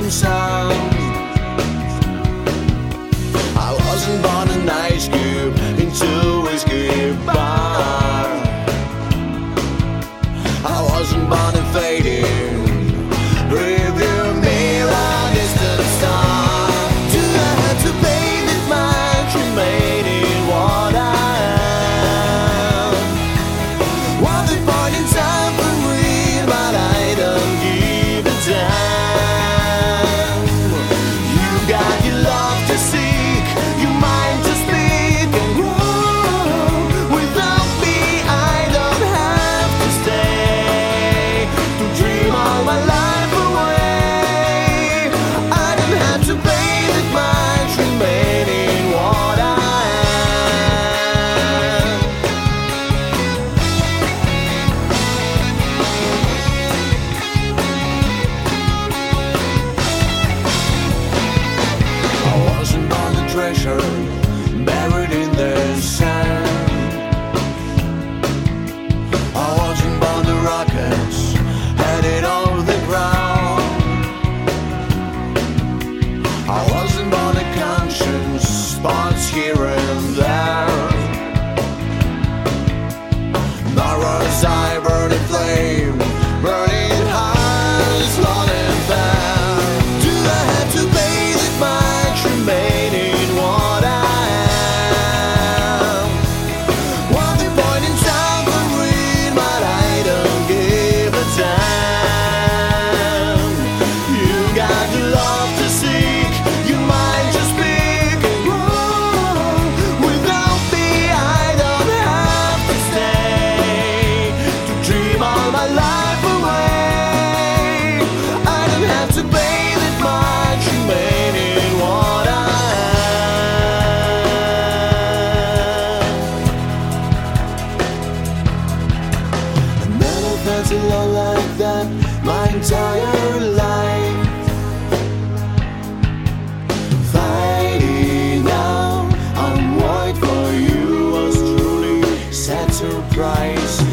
sun. I wasn't born an ice cube into a whiskey bar. I wasn't born in fading. Review me like distant star. Do I have to pay this much remaining what I am? Was it point in time for real, but I don't give a damn. You got your love to seek, your mind to speak and grow. Without me I don't have to stay to dream all my life away. I don't have to pay that much remaining what I am. I wasn't born a treasure buried in the sand. I wasn't born the rockets headed over the ground. I wasn't born a conscience, spots here and there. Nor was I burning flame, burning high, slow and fair. Do I have to pay that much remaining what I am? One point in time for real, but I don't give a damn. You got your love to seek, your mind to speak and grow. Without me I don't have to stay to dream all my life away. I don't have to pay that much remaining what I am. I never felt so low like that my entire life. Fighting now, I'm waiting for you was truly sad surprise.